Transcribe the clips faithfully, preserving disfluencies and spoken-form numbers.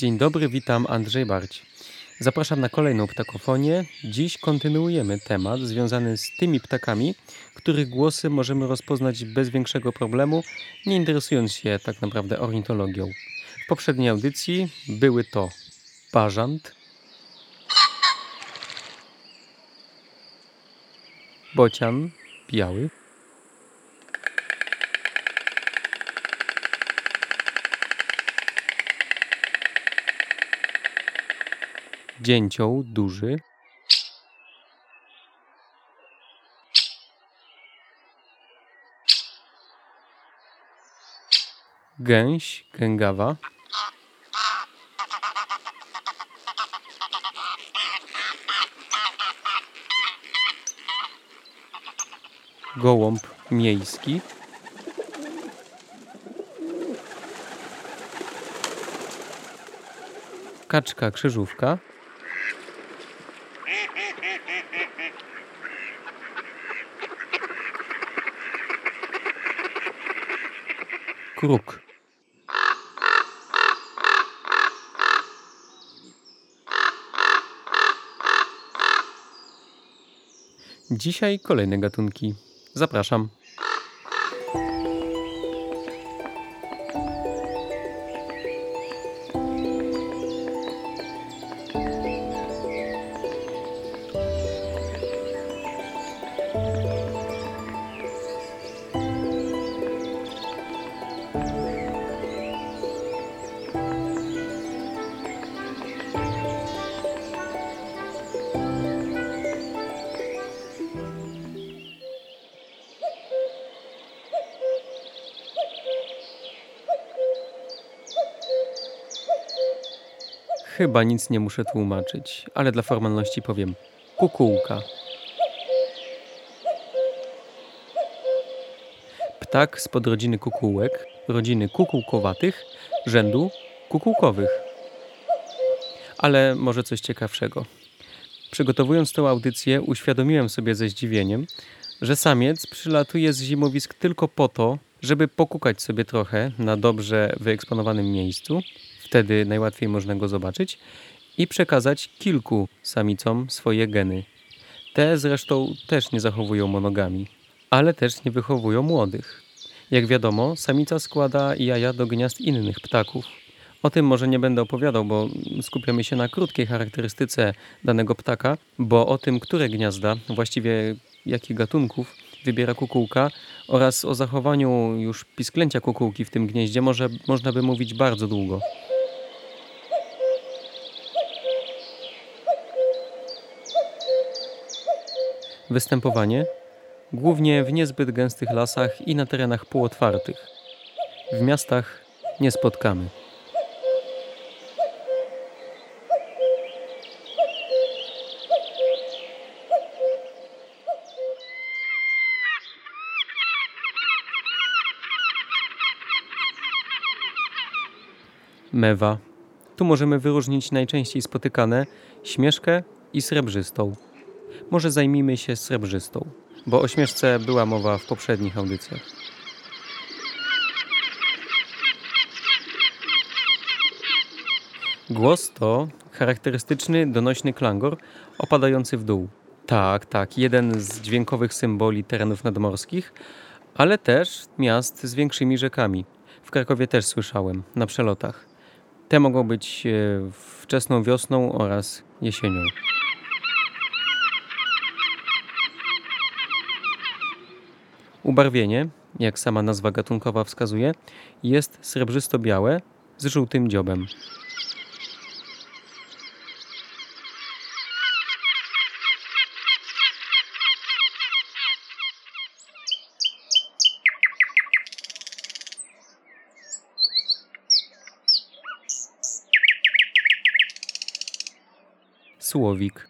Dzień dobry, witam Andrzej Barć. Zapraszam na kolejną ptakofonię. Dziś kontynuujemy temat związany z tymi ptakami, których głosy możemy rozpoznać bez większego problemu, nie interesując się tak naprawdę ornitologią. W poprzedniej audycji były to bażant, bocian biały, dzięcioł duży, gęś gęgawa, gołąb miejski, kaczka krzyżówka, kruk. Dzisiaj kolejne gatunki. Zapraszam. Chyba nic nie muszę tłumaczyć, ale dla formalności powiem kukułka. Ptak z podrodziny kukułek, rodziny kukułkowatych, rzędu kukułkowych. Ale może coś ciekawszego. Przygotowując tę audycję, uświadomiłem sobie ze zdziwieniem, że samiec przylatuje z zimowisk tylko po to, żeby pokukać sobie trochę na dobrze wyeksponowanym miejscu, wtedy najłatwiej można go zobaczyć, i przekazać kilku samicom swoje geny. Te zresztą też nie zachowują monogami, ale też nie wychowują młodych. Jak wiadomo, samica składa jaja do gniazd innych ptaków. O tym może nie będę opowiadał, bo skupiamy się na krótkiej charakterystyce danego ptaka, bo o tym, które gniazda, właściwie jakich gatunków wybiera kukułka oraz o zachowaniu już pisklęcia kukułki w tym gnieździe może, można by mówić bardzo długo. Występowanie głównie w niezbyt gęstych lasach i na terenach półotwartych. W miastach nie spotkamy. Mewa. Tu możemy wyróżnić najczęściej spotykane śmieszkę i srebrzystą. Może zajmijmy się srebrzystą, bo o śmieszce była mowa w poprzednich audycjach. Głos to charakterystyczny, donośny klangor opadający w dół. Tak, tak, jeden z dźwiękowych symboli terenów nadmorskich, ale też miast z większymi rzekami. W Krakowie też słyszałem, na przelotach. Te mogą być wczesną wiosną oraz jesienią. Ubarwienie, jak sama nazwa gatunkowa wskazuje, jest srebrzysto-białe z żółtym dziobem. Słowik.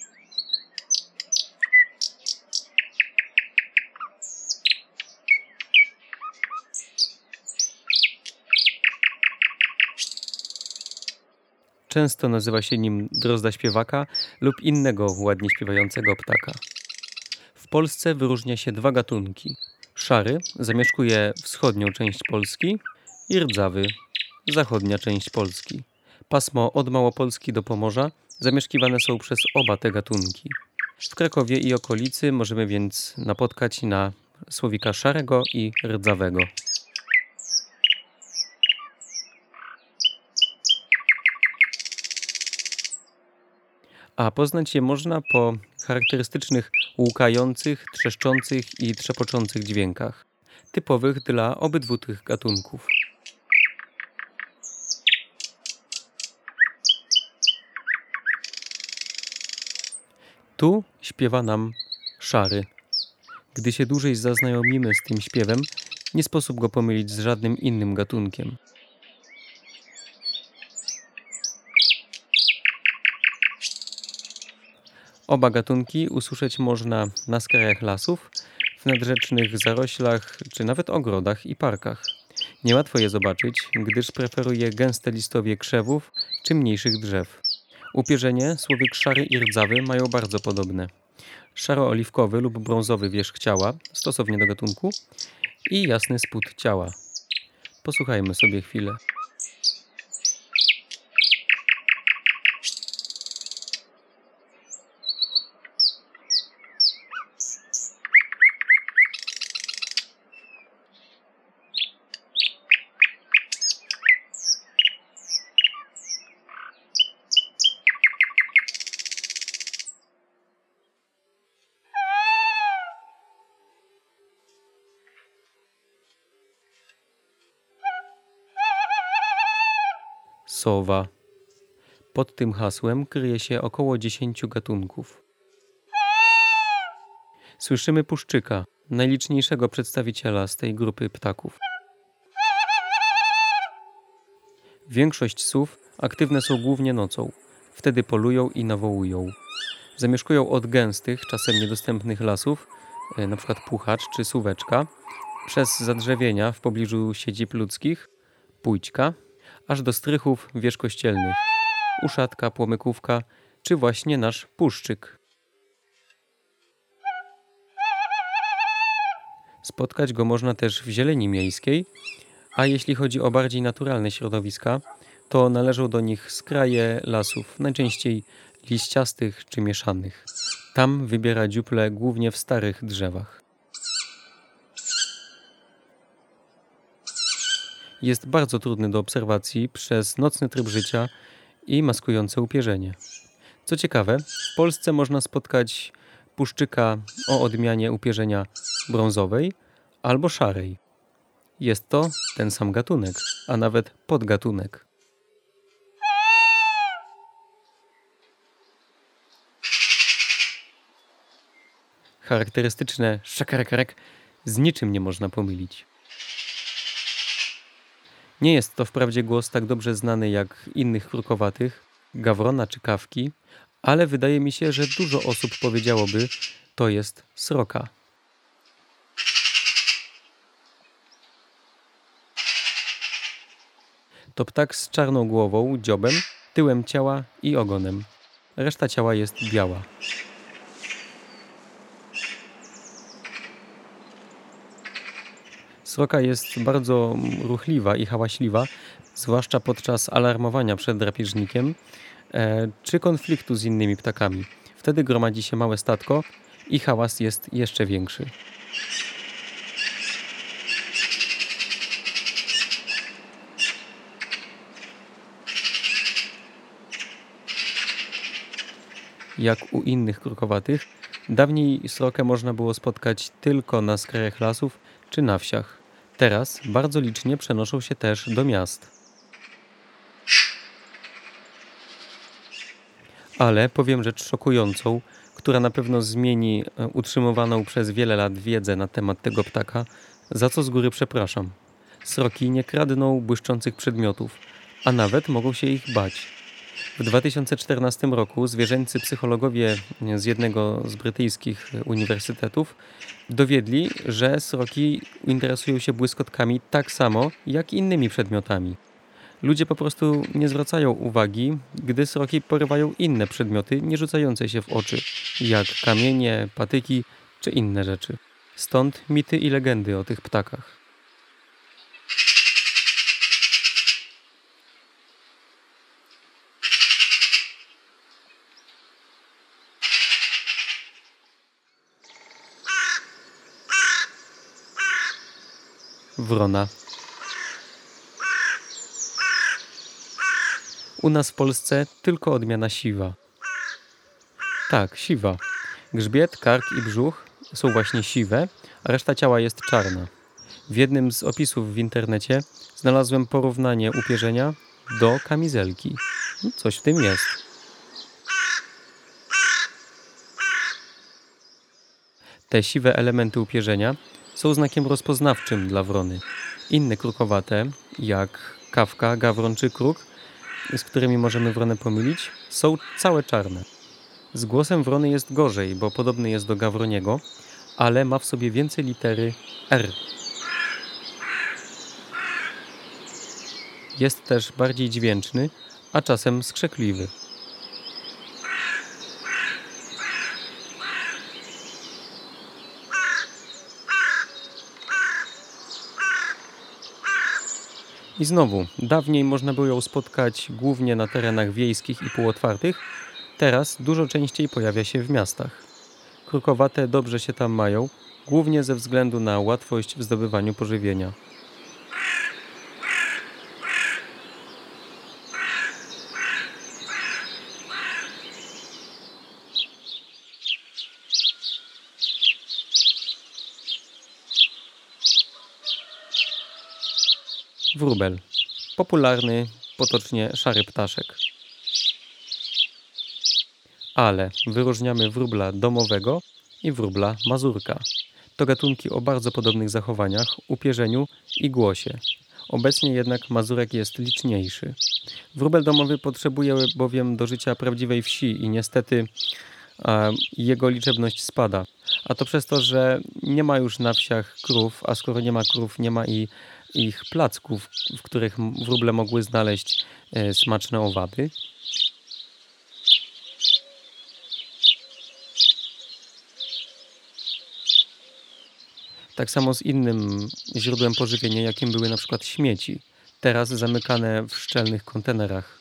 Często nazywa się nim drozda śpiewaka lub innego ładnie śpiewającego ptaka. W Polsce wyróżnia się dwa gatunki. Szary zamieszkuje wschodnią część Polski i rdzawy zachodnia część Polski. Pasmo od Małopolski do Pomorza zamieszkiwane są przez oba te gatunki. W Krakowie i okolicy możemy więc napotkać na słowika szarego i rdzawego. A poznać je można po charakterystycznych łukających, trzeszczących i trzepoczących dźwiękach, typowych dla obydwu tych gatunków. Tu śpiewa nam szary. Gdy się dłużej zaznajomimy z tym śpiewem, nie sposób go pomylić z żadnym innym gatunkiem. Oba gatunki usłyszeć można na skrajach lasów, w nadrzecznych zaroślach czy nawet ogrodach i parkach. Niełatwo je zobaczyć, gdyż preferuje gęste listowie krzewów czy mniejszych drzew. Upierzenie słowik szary i rdzawy mają bardzo podobne. Szaro-oliwkowy lub brązowy wierzch ciała, stosownie do gatunku, i jasny spód ciała. Posłuchajmy sobie chwilę. Sowa. Pod tym hasłem kryje się około dziesięciu gatunków. Słyszymy puszczyka, najliczniejszego przedstawiciela z tej grupy ptaków. Większość sów aktywne są głównie nocą. Wtedy polują i nawołują. Zamieszkują od gęstych, czasem niedostępnych lasów, np. puchacz czy suweczka, przez zadrzewienia w pobliżu siedzib ludzkich, pójćka, aż do strychów wierzchościelnych, uszatka, płomykówka, czy właśnie nasz puszczyk. Spotkać go można też w zieleni miejskiej, a jeśli chodzi o bardziej naturalne środowiska, to należą do nich skraje lasów, najczęściej liściastych czy mieszanych. Tam wybiera dziuple głównie w starych drzewach. Jest bardzo trudny do obserwacji przez nocny tryb życia i maskujące upierzenie. Co ciekawe, w Polsce można spotkać puszczyka o odmianie upierzenia brązowej albo szarej. Jest to ten sam gatunek, a nawet podgatunek. Charakterystyczne szakarekarek z niczym nie można pomylić. Nie jest to wprawdzie głos tak dobrze znany jak innych krukowatych, gawrona czy kawki, ale wydaje mi się, że dużo osób powiedziałoby, to jest sroka. To ptak z czarną głową, dziobem, tyłem ciała i ogonem. Reszta ciała jest biała. Sroka jest bardzo ruchliwa i hałaśliwa, zwłaszcza podczas alarmowania przed drapieżnikiem e, czy konfliktu z innymi ptakami. Wtedy gromadzi się małe statko i hałas jest jeszcze większy. Jak u innych krukowatych, dawniej srokę można było spotkać tylko na skrajach lasów czy na wsiach. Teraz bardzo licznie przenoszą się też do miast. Ale powiem rzecz szokującą, która na pewno zmieni utrzymywaną przez wiele lat wiedzę na temat tego ptaka, za co z góry przepraszam. Sroki nie kradną błyszczących przedmiotów, a nawet mogą się ich bać. W dwa tysiące czternastym roku zwierzęcy psychologowie z jednego z brytyjskich uniwersytetów dowiedli, że sroki interesują się błyskotkami tak samo jak innymi przedmiotami. Ludzie po prostu nie zwracają uwagi, gdy sroki porywają inne przedmioty nie rzucające się w oczy, jak kamienie, patyki czy inne rzeczy. Stąd mity i legendy o tych ptakach. Wrona. U nas w Polsce tylko odmiana siwa. Tak, siwa. Grzbiet, kark i brzuch są właśnie siwe, a reszta ciała jest czarna. W jednym z opisów w internecie znalazłem porównanie upierzenia do kamizelki. No, coś w tym jest. Te siwe elementy upierzenia są znakiem rozpoznawczym dla wrony. Inne krukowate, jak kawka, gawron czy kruk, z którymi możemy wronę pomylić, są całe czarne. Z głosem wrony jest gorzej, bo podobny jest do gawroniego, ale ma w sobie więcej litery R. Jest też bardziej dźwięczny, a czasem skrzekliwy. I znowu, dawniej można było ją spotkać głównie na terenach wiejskich i półotwartych, teraz dużo częściej pojawia się w miastach. Krukowate dobrze się tam mają, głównie ze względu na łatwość w zdobywaniu pożywienia. Wróbel. Popularny, potocznie szary ptaszek. Ale wyróżniamy wróbla domowego i wróbla mazurka. To gatunki o bardzo podobnych zachowaniach, upierzeniu i głosie. Obecnie jednak mazurek jest liczniejszy. Wróbel domowy potrzebuje bowiem do życia prawdziwej wsi i niestety a, jego liczebność spada. A to przez to, że nie ma już na wsiach krów, a skoro nie ma krów, nie ma i ich placków, w których wróble mogły znaleźć e, smaczne owady. Tak samo z innym źródłem pożywienia, jakim były na przykład śmieci, teraz zamykane w szczelnych kontenerach.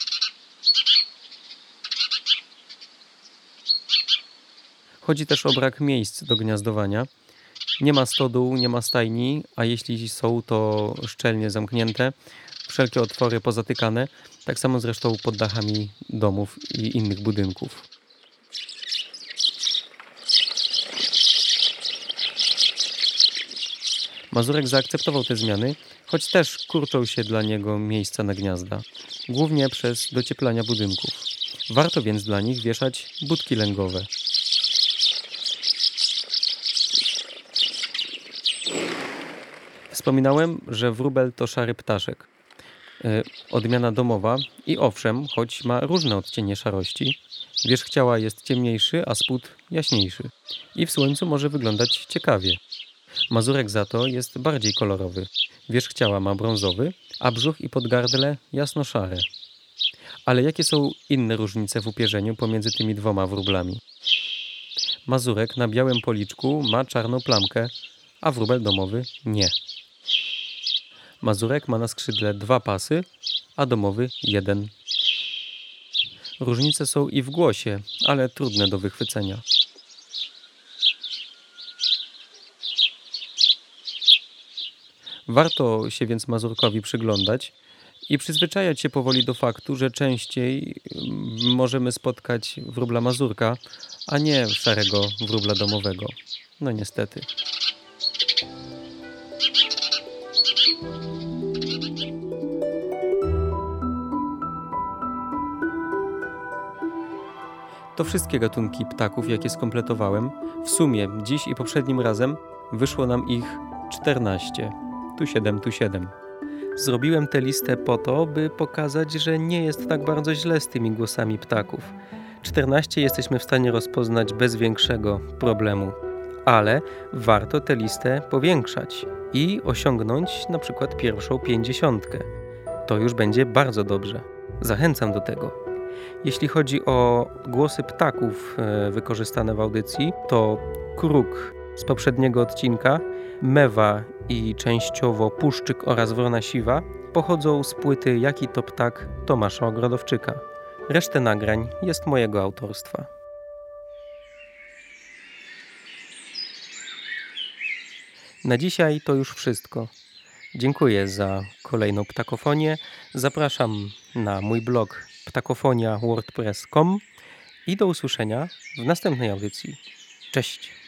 Chodzi też o brak miejsc do gniazdowania. Nie ma stodół, nie ma stajni, a jeśli są, to szczelnie zamknięte, wszelkie otwory pozatykane, tak samo zresztą pod dachami domów i innych budynków. Mazurek zaakceptował te zmiany, choć też kurczą się dla niego miejsca na gniazda, głównie przez docieplania budynków. Warto więc dla nich wieszać budki lęgowe. Wspominałem, że wróbel to szary ptaszek. Yy, odmiana domowa i owszem, choć ma różne odcienie szarości, wierzch ciała jest ciemniejszy, a spód jaśniejszy. I w słońcu może wyglądać ciekawie. Mazurek za to jest bardziej kolorowy. Wierzch ciała ma brązowy, a brzuch i podgardle jasno-szare. Ale jakie są inne różnice w upierzeniu pomiędzy tymi dwoma wróblami? Mazurek na białym policzku ma czarną plamkę, a wróbel domowy nie. Mazurek ma na skrzydle dwa pasy, a domowy jeden. Różnice są i w głosie, ale trudne do wychwycenia. Warto się więc mazurkowi przyglądać i przyzwyczajać się powoli do faktu, że częściej możemy spotkać wróbla mazurka, a nie szarego wróbla domowego. No niestety. To wszystkie gatunki ptaków, jakie skompletowałem. W sumie dziś i poprzednim razem wyszło nam ich czternaście. Tu siedem, tu siedem. Zrobiłem tę listę po to, by pokazać, że nie jest tak bardzo źle z tymi głosami ptaków. czternaście jesteśmy w stanie rozpoznać bez większego problemu. Ale warto tę listę powiększać i osiągnąć na przykład pierwszą pięćdziesiątkę. To już będzie bardzo dobrze. Zachęcam do tego. Jeśli chodzi o głosy ptaków wykorzystane w audycji, to kruk z poprzedniego odcinka, mewa i częściowo puszczyk oraz wrona siwa pochodzą z płyty Jaki to ptak Tomasza Ogrodowczyka. Resztę nagrań jest mojego autorstwa. Na dzisiaj to już wszystko. Dziękuję za kolejną ptakofonię. Zapraszam na mój blog ptakofonia kropka wordpress kropka com i do usłyszenia w następnej audycji. Cześć!